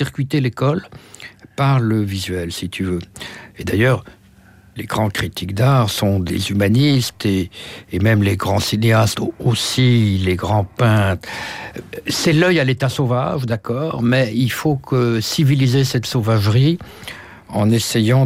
court-circuiter l'école par le visuel, si tu veux. Et d'ailleurs, les grands critiques d'art sont des humanistes et même les grands cinéastes aussi, les grands peintres. C'est l'œil à l'état sauvage, d'accord, mais il faut civiliser cette sauvagerie en essayant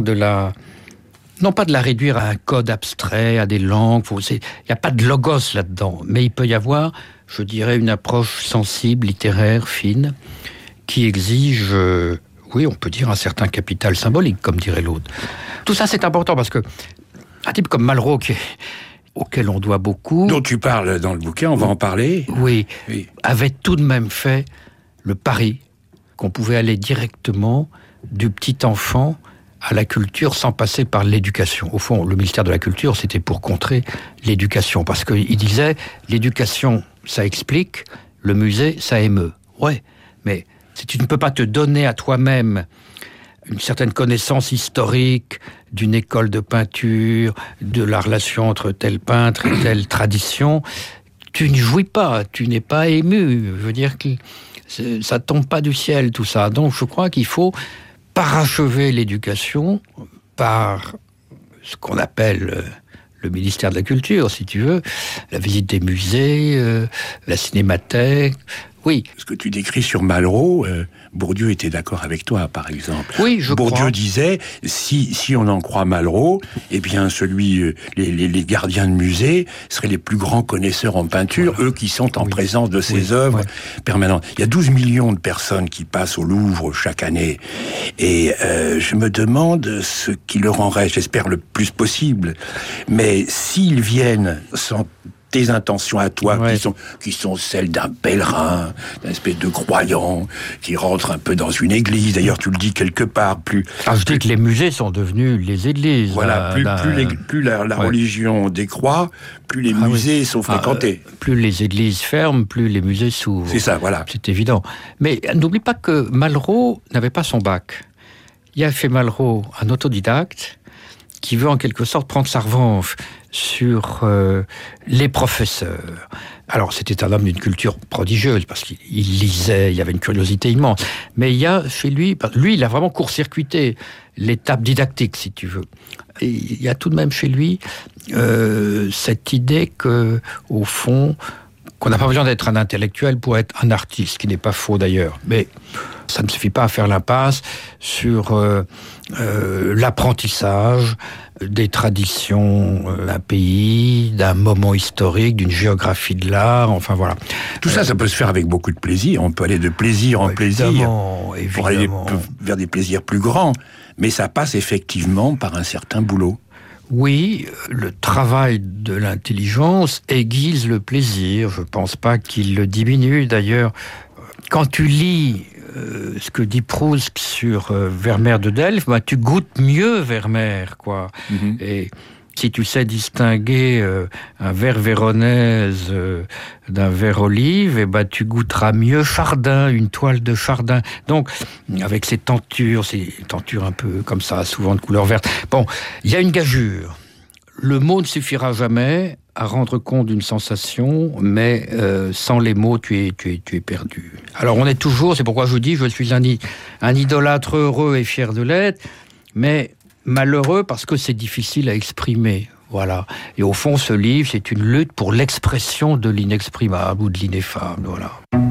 non pas de la réduire à un code abstrait, à des langues. Il n'y a pas de logos là-dedans, mais il peut y avoir, je dirais, une approche sensible, littéraire, fine, qui exige... oui, on peut dire un certain capital symbolique, comme dirait l'autre. Tout ça, c'est important parce que un type comme Malraux, auquel on doit beaucoup... Dont tu parles dans le bouquin, on va en parler. Oui, avait tout de même fait le pari qu'on pouvait aller directement du petit enfant à la culture sans passer par l'éducation. Au fond, le ministère de la Culture, c'était pour contrer l'éducation. Parce qu'il disait, l'éducation, ça explique, le musée, ça émeut. Ouais, mais... si tu ne peux pas te donner à toi-même une certaine connaissance historique d'une école de peinture, de la relation entre tel peintre et telle tradition, tu ne jouis pas, tu n'es pas ému. Je veux dire que ça ne tombe pas du ciel, tout ça. Donc je crois qu'il faut parachever l'éducation par ce qu'on appelle... le ministère de la Culture, si tu veux, la visite des musées, la cinémathèque, oui. Ce que tu décris sur Malraux, Bourdieu était d'accord avec toi, par exemple. Oui, je crois. Bourdieu disait, si on en croit Malraux, eh bien, les gardiens de musée seraient les plus grands connaisseurs en peinture, voilà. Eux qui sont en présence de ces œuvres permanentes. Il y a 12 millions de personnes qui passent au Louvre chaque année. Et je me demande ce qui leur en reste, j'espère le plus possible. Mais s'ils viennent sans tes intentions à toi, qui sont celles d'un pèlerin, d'une espèce de croyant, qui rentre un peu dans une église. D'ailleurs, tu le dis quelque part, je dis que les musées sont devenus les églises. Voilà, plus la religion décroît, plus les musées sont fréquentés. Plus les églises ferment, plus les musées s'ouvrent. C'est ça, voilà. C'est évident. Mais n'oublie pas que Malraux n'avait pas son bac. Il a fait Malraux un autodidacte qui veut en quelque sorte prendre sa revanche sur les professeurs. Alors, c'était un homme d'une culture prodigieuse, parce qu'il lisait, il y avait une curiosité immense. Mais il y a chez lui, il a vraiment court-circuité l'étape didactique, si tu veux. Et il y a tout de même chez lui cette idée que, au fond, qu'on n'a pas besoin d'être un intellectuel pour être un artiste, ce qui n'est pas faux d'ailleurs. Mais ça ne suffit pas à faire l'impasse sur l'apprentissage des traditions d'un pays, d'un moment historique, d'une géographie de l'art, enfin voilà. Tout ça peut se faire avec beaucoup de plaisir. On peut aller de plaisir en plaisir pour aller vers des plaisirs plus grands. Mais ça passe effectivement par un certain boulot. Oui, le travail de l'intelligence aiguise le plaisir. Je ne pense pas qu'il le diminue. D'ailleurs, quand tu lis ce que dit Proust sur Vermeer de Delft, tu goûtes mieux Vermeer, quoi. Mm-hmm. Et si tu sais distinguer un verre véronèse d'un verre olive, tu goûteras mieux Chardin, une toile de Chardin. Donc, avec ces tentures un peu comme ça, souvent de couleur verte. Bon, il y a une gageure. Le mot ne suffira jamais à rendre compte d'une sensation, mais sans les mots, tu es perdu. Alors, on est toujours, c'est pourquoi je dis, je suis un idolâtre heureux et fier de l'être, mais malheureux parce que c'est difficile à exprimer. Voilà. Et au fond, ce livre, c'est une lutte pour l'expression de l'inexprimable ou de l'ineffable. Voilà.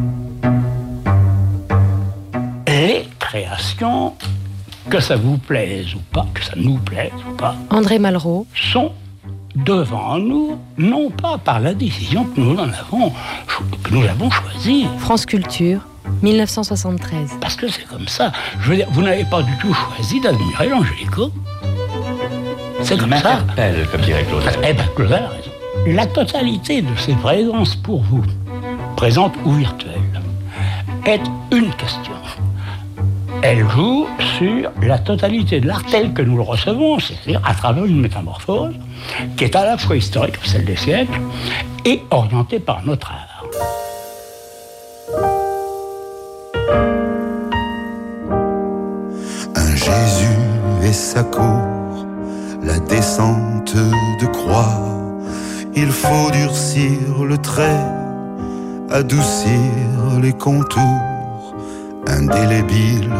Les créations, que ça vous plaise ou pas, que ça nous plaise ou pas, André Malraux, sont devant nous, non pas par la décision que nous avons choisie. France Culture, 1973. Parce que c'est comme ça. Je veux dire, vous n'avez pas du tout choisi d'admirer l'Angélico. C'est comme ça. Comme dirait Claude. Claude a raison. La totalité de ces présences pour vous, présentes ou virtuelles, est une question. Elle joue sur la totalité de l'art tel que nous le recevons, c'est-à-dire à travers une métamorphose qui est à la fois historique, celle des siècles, et orientée par notre art. Un Jésus et sa cour, la descente de croix. Il faut durcir le trait, adoucir les contours, indélébile